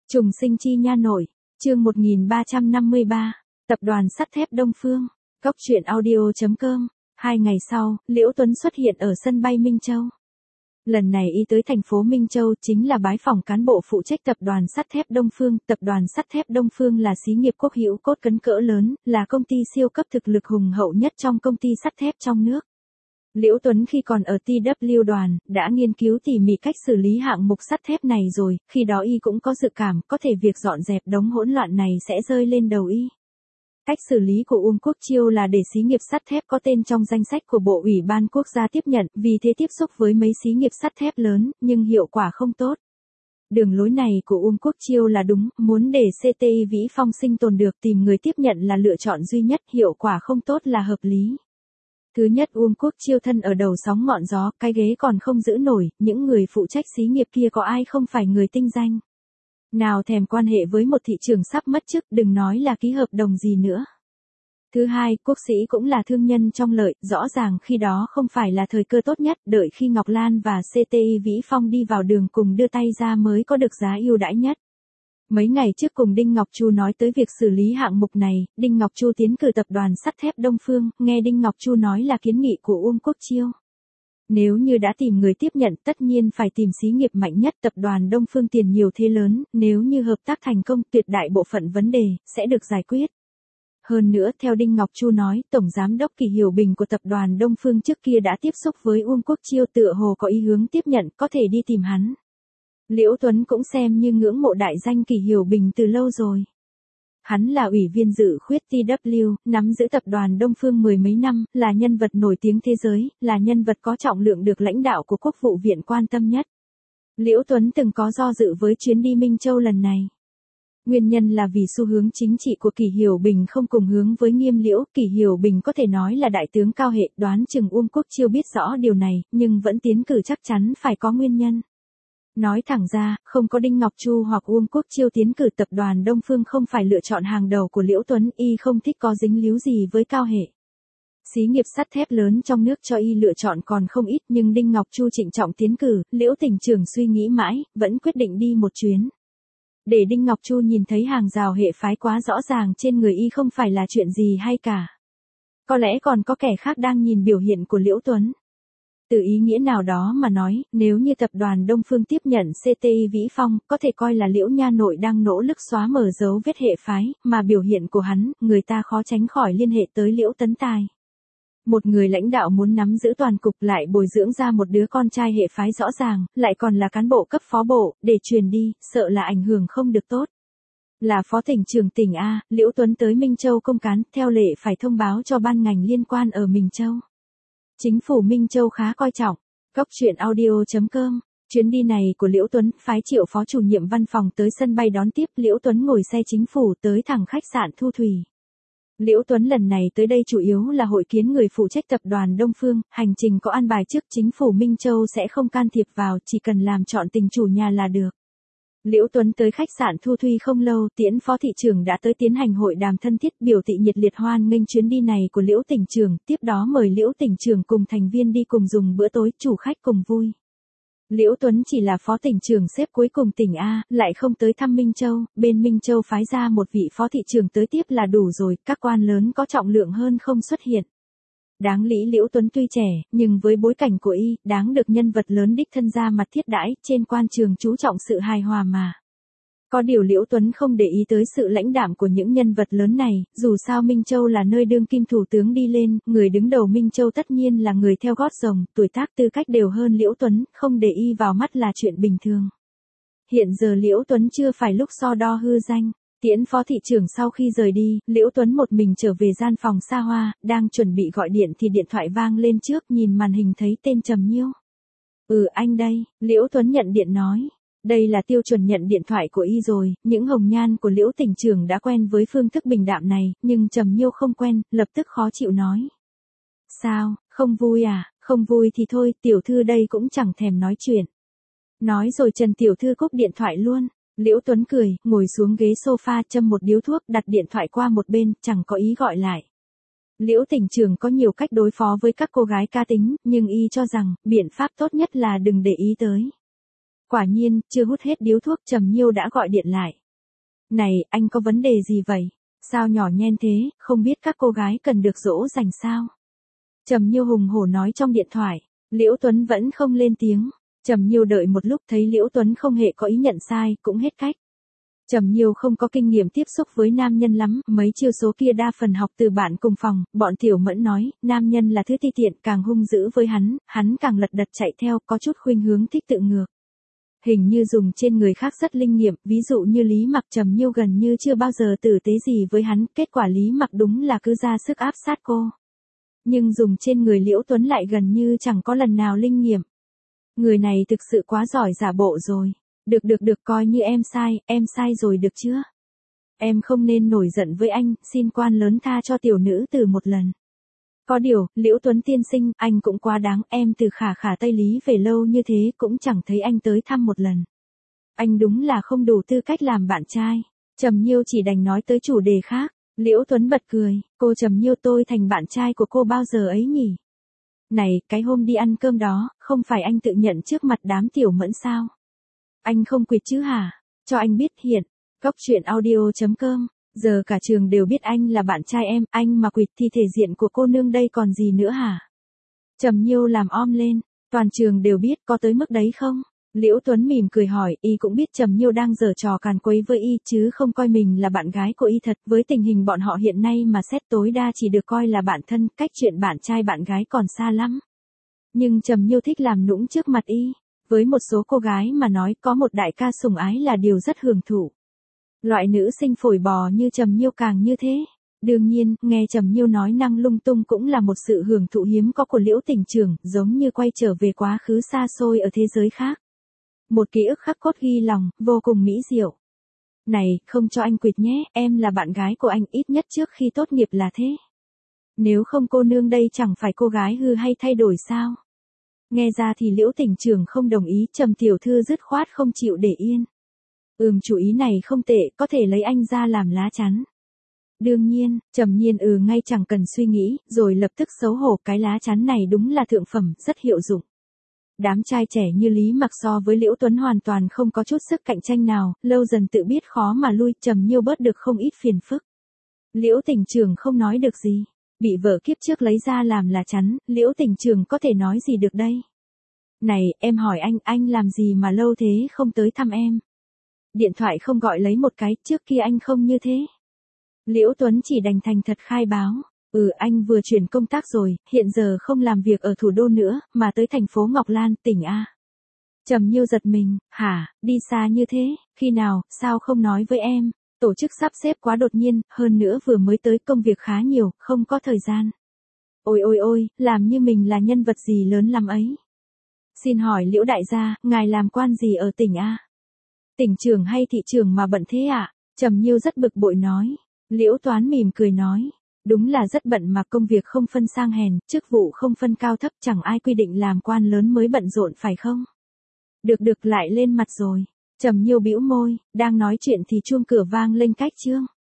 Trùng sinh chi nha nội, chương 1353, tập đoàn sắt thép Đông Phương, góc truyện audio.com. 2 ngày sau, Liễu Tuấn xuất hiện ở sân bay Minh Châu. Lần này y tới thành phố Minh Châu chính là bái phỏng cán bộ phụ trách tập đoàn sắt thép Đông Phương. Tập đoàn sắt thép Đông Phương là xí nghiệp quốc hữu cốt cấn cỡ lớn, là công ty siêu cấp thực lực hùng hậu nhất trong công ty sắt thép trong nước. Liễu Tuấn khi còn ở TW đoàn, đã nghiên cứu tỉ mỉ cách xử lý hạng mục sắt thép này rồi, khi đó y cũng có dự cảm, có thể việc dọn dẹp đống hỗn loạn này sẽ rơi lên đầu y. Cách xử lý của Uông Quốc Chiêu là để xí nghiệp sắt thép có tên trong danh sách của Bộ Ủy ban Quốc gia tiếp nhận, vì thế tiếp xúc với mấy xí nghiệp sắt thép lớn, nhưng hiệu quả không tốt. Đường lối này của Uông Quốc Chiêu là đúng, muốn để CTI Vĩ Phong sinh tồn được tìm người tiếp nhận là lựa chọn duy nhất, hiệu quả không tốt là hợp lý. Thứ nhất, Uông Quốc Chiêu thân ở đầu sóng ngọn gió, cái ghế còn không giữ nổi, những người phụ trách xí nghiệp kia có ai không phải người tinh danh. Nào thèm quan hệ với một thị trường sắp mất chức, đừng nói là ký hợp đồng gì nữa. Thứ hai, Quốc Sĩ cũng là thương nhân trong lợi, rõ ràng khi đó không phải là thời cơ tốt nhất, đợi khi Ngọc Lan và CTI Vĩ Phong đi vào đường cùng đưa tay ra mới có được giá ưu đãi nhất. Mấy ngày trước cùng Đinh Ngọc Chu nói tới việc xử lý hạng mục này, Đinh Ngọc Chu tiến cử tập đoàn sắt thép Đông Phương, nghe Đinh Ngọc Chu nói là kiến nghị của Uông Quốc Chiêu. Nếu như đã tìm người tiếp nhận tất nhiên phải tìm xí nghiệp mạnh nhất, tập đoàn Đông Phương tiền nhiều thế lớn, nếu như hợp tác thành công tuyệt đại bộ phận vấn đề sẽ được giải quyết. Hơn nữa theo Đinh Ngọc Chu nói, Tổng Giám đốc Kỳ Hiểu Bình của tập đoàn Đông Phương trước kia đã tiếp xúc với Uông Quốc Chiêu, tựa hồ có ý hướng tiếp nhận, có thể đi tìm hắn. Liễu Tuấn cũng xem như ngưỡng mộ đại danh Kỳ Hiểu Bình từ lâu rồi. Hắn là ủy viên dự khuyết TW, nắm giữ tập đoàn Đông Phương mười mấy năm, là nhân vật nổi tiếng thế giới, là nhân vật có trọng lượng được lãnh đạo của Quốc vụ viện quan tâm nhất. Liễu Tuấn từng có do dự với chuyến đi Minh Châu lần này. Nguyên nhân là vì xu hướng chính trị của Kỳ Hiểu Bình không cùng hướng với Nghiêm Liễu. Kỳ Hiểu Bình có thể nói là đại tướng cao hệ, đoán chừng Uông Quốc Chiêu biết rõ điều này, nhưng vẫn tiến cử chắc chắn phải có nguyên nhân. Nói thẳng ra, không có Đinh Ngọc Chu hoặc Uông Quốc Chiêu tiến cử, tập đoàn Đông Phương không phải lựa chọn hàng đầu của Liễu Tuấn, y không thích có dính líu gì với cao hệ. Xí nghiệp sắt thép lớn trong nước cho y lựa chọn còn không ít, nhưng Đinh Ngọc Chu trịnh trọng tiến cử, Liễu tỉnh trưởng suy nghĩ mãi, vẫn quyết định đi một chuyến. Để Đinh Ngọc Chu nhìn thấy hàng rào hệ phái quá rõ ràng trên người y không phải là chuyện gì hay cả. Có lẽ còn có kẻ khác đang nhìn biểu hiện của Liễu Tuấn. Từ ý nghĩa nào đó mà nói, nếu như tập đoàn Đông Phương tiếp nhận CTI Vĩ Phong, có thể coi là Liễu nha nội đang nỗ lực xóa mở dấu vết hệ phái, mà biểu hiện của hắn, người ta khó tránh khỏi liên hệ tới Liễu Tấn Tài. Một người lãnh đạo muốn nắm giữ toàn cục lại bồi dưỡng ra một đứa con trai hệ phái rõ ràng, lại còn là cán bộ cấp phó bộ, để truyền đi, sợ là ảnh hưởng không được tốt. Là phó tỉnh trưởng tỉnh A, Liễu Tuấn tới Minh Châu công cán, theo lệ phải thông báo cho ban ngành liên quan ở Minh Châu. Chính phủ Minh Châu khá coi trọng. Góc truyện audio.com. Chuyến đi này của Liễu Tuấn, phái Triệu phó chủ nhiệm văn phòng tới sân bay đón tiếp. Liễu Tuấn ngồi xe chính phủ tới thẳng khách sạn Thu Thủy. Liễu Tuấn lần này tới đây chủ yếu là hội kiến người phụ trách tập đoàn Đông Phương, hành trình có an bài trước, chính phủ Minh Châu sẽ không can thiệp vào, chỉ cần làm chọn tình chủ nhà là được. Liễu Tuấn tới khách sạn Thu Thủy không lâu, Tiễn phó thị trưởng đã tới tiến hành hội đàm thân thiết, biểu thị nhiệt liệt hoan nghênh chuyến đi này của Liễu tỉnh trưởng, tiếp đó mời Liễu tỉnh trưởng cùng thành viên đi cùng dùng bữa tối, chủ khách cùng vui. Liễu Tuấn chỉ là phó tỉnh trưởng xếp cuối cùng tỉnh A, lại không tới thăm Minh Châu, bên Minh Châu phái ra một vị phó thị trưởng tới tiếp là đủ rồi, các quan lớn có trọng lượng hơn không xuất hiện. Đáng lý Liễu Tuấn tuy trẻ, nhưng với bối cảnh của y, đáng được nhân vật lớn đích thân ra mặt thiết đãi, trên quan trường chú trọng sự hài hòa mà. Có điều Liễu Tuấn không để ý tới sự lãnh đạm của những nhân vật lớn này, dù sao Minh Châu là nơi đương kim thủ tướng đi lên, người đứng đầu Minh Châu tất nhiên là người theo gót rồng, tuổi tác tư cách đều hơn Liễu Tuấn, không để y vào mắt là chuyện bình thường. Hiện giờ Liễu Tuấn chưa phải lúc so đo hư danh. Tiễn phó thị trưởng sau khi rời đi, Liễu Tuấn một mình trở về gian phòng xa hoa, đang chuẩn bị gọi điện thì điện thoại vang lên trước, nhìn màn hình thấy tên Trầm Nhiêu. Anh đây, Liễu Tuấn nhận điện nói. Đây là tiêu chuẩn nhận điện thoại của y rồi, những hồng nhan của Liễu tỉnh trưởng đã quen với phương thức bình đạm này, nhưng Trầm Nhiêu không quen, lập tức khó chịu nói. Sao, không vui à, không vui thì thôi, tiểu thư đây cũng chẳng thèm nói chuyện. Nói rồi Trần tiểu thư cúp điện thoại luôn. Liễu Tuấn cười, ngồi xuống ghế sofa châm một điếu thuốc, đặt điện thoại qua một bên, chẳng có ý gọi lại. Liễu tỉnh trưởng có nhiều cách đối phó với các cô gái cá tính, nhưng y cho rằng, biện pháp tốt nhất là đừng để ý tới. Quả nhiên, chưa hút hết điếu thuốc Trầm Nhiêu đã gọi điện lại. Này, anh có vấn đề gì vậy? Sao nhỏ nhen thế, không biết các cô gái cần được dỗ dành sao? Trầm Nhiêu hùng hổ nói trong điện thoại. Liễu Tuấn vẫn không lên tiếng. Trầm Nhiêu đợi một lúc thấy Liễu Tuấn không hề có ý nhận sai, cũng hết cách. Trầm Nhiêu không có kinh nghiệm tiếp xúc với nam nhân lắm, mấy chiêu số kia đa phần học từ bạn cùng phòng, bọn Tiểu Mẫn nói, nam nhân là thứ ti tiện, càng hung dữ với hắn càng lật đật chạy theo, có chút khuynh hướng thích tự ngược. Hình như dùng trên người khác rất linh nghiệm, ví dụ như Lý Mặc Trầm Nhiêu gần như chưa bao giờ tử tế gì với hắn, kết quả Lý Mặc đúng là cứ ra sức áp sát cô. Nhưng dùng trên người Liễu Tuấn lại gần như chẳng có lần nào linh nghiệm. Người này thực sự quá giỏi giả bộ rồi. Được, coi như em sai rồi được chưa? Em không nên nổi giận với anh, xin quan lớn tha cho tiểu nữ từ một lần. Có điều, Liễu Tuấn tiên sinh, anh cũng quá đáng, em từ khả Tây Lý về lâu như thế cũng chẳng thấy anh tới thăm một lần. Anh đúng là không đủ tư cách làm bạn trai. Trầm Nhiêu chỉ đành nói tới chủ đề khác. Liễu Tuấn bật cười, cô Trầm Nhiêu tôi thành bạn trai của cô bao giờ ấy nhỉ? Này, cái hôm đi ăn cơm đó, không phải anh tự nhận trước mặt đám Tiểu Mẫn sao? Anh không quỵt chứ hả? Cho anh biết hiện. Góc truyện audio.com. Giờ cả trường đều biết anh là bạn trai em, anh mà quỵt thì thể diện của cô nương đây còn gì nữa hả? Trầm Nhiêu làm om lên. Toàn trường đều biết, có tới mức đấy không? Liễu Tuấn mỉm cười hỏi, y cũng biết Trầm Nhiêu đang giở trò càn quấy với y chứ không coi mình là bạn gái của y thật. Với tình hình bọn họ hiện nay mà xét tối đa chỉ được coi là bạn thân, cách chuyện bạn trai bạn gái còn xa lắm. Nhưng Trầm Nhiêu thích làm nũng trước mặt y. Với một số cô gái mà nói có một đại ca sủng ái là điều rất hưởng thụ. Loại nữ sinh phổi bò như Trầm Nhiêu càng như thế. Đương nhiên, nghe Trầm Nhiêu nói năng lung tung cũng là một sự hưởng thụ hiếm có của Liễu Tỉnh Trưởng, giống như quay trở về quá khứ xa xôi ở thế giới khác. Một ký ức khắc cốt ghi lòng, vô cùng mỹ diệu. Này, không cho anh quỵt nhé, em là bạn gái của anh ít nhất trước khi tốt nghiệp là thế. Nếu không cô nương đây chẳng phải cô gái hư hay thay đổi sao? Nghe ra thì Liễu Tỉnh Trưởng không đồng ý, Trầm tiểu thư dứt khoát không chịu để yên. Chủ ý này không tệ, có thể lấy anh ra làm lá chắn. Đương nhiên, Trầm Nhiên ngay chẳng cần suy nghĩ, rồi lập tức xấu hổ, cái lá chắn này đúng là thượng phẩm, rất hiệu dụng. Đám trai trẻ như Lý Mặc so với Liễu Tuấn hoàn toàn không có chút sức cạnh tranh nào, lâu dần tự biết khó mà lui, Trầm Nhiêu bớt được không ít phiền phức. Liễu Tỉnh Trưởng không nói được gì, bị vợ kiếp trước lấy ra làm lá chắn, Liễu Tỉnh Trưởng có thể nói gì được đây? Này, em hỏi anh làm gì mà lâu thế không tới thăm em? Điện thoại không gọi lấy một cái, trước kia anh không như thế. Liễu Tuấn chỉ đành thành thật khai báo. Anh vừa chuyển công tác rồi, hiện giờ không làm việc ở thủ đô nữa, mà tới thành phố Ngọc Lan, tỉnh A. Trầm Nhiêu giật mình, hả, đi xa như thế, khi nào, sao không nói với em? Tổ chức sắp xếp quá đột nhiên, hơn nữa vừa mới tới công việc khá nhiều, không có thời gian. Ôi, làm như mình là nhân vật gì lớn lắm ấy. Xin hỏi Liễu đại gia, ngài làm quan gì ở tỉnh A? Tỉnh trưởng hay thị trưởng mà bận thế ạ? Trầm Nhiêu rất bực bội nói. Liễu Toán mỉm cười nói. Đúng là rất bận mà công việc không phân sang hèn, chức vụ không phân cao thấp, chẳng ai quy định làm quan lớn mới bận rộn phải không? Được lại lên mặt rồi. Trầm Nhiêu bĩu môi, đang nói chuyện thì chuông cửa vang lên cách chương.